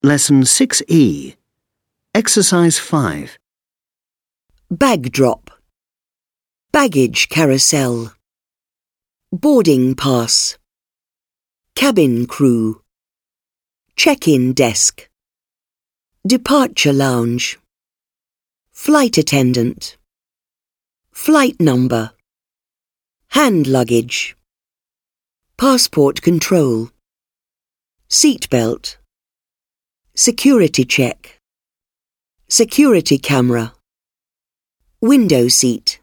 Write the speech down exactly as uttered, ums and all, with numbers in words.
Lesson six E. Exercise five. Bag drop. Baggage carousel. Boarding pass. Cabin crew. Check-in desk. Departure lounge. Flight attendant. Flight number. Hand luggage. Passport control. Seat belt. Security check. Security camera. Window seat.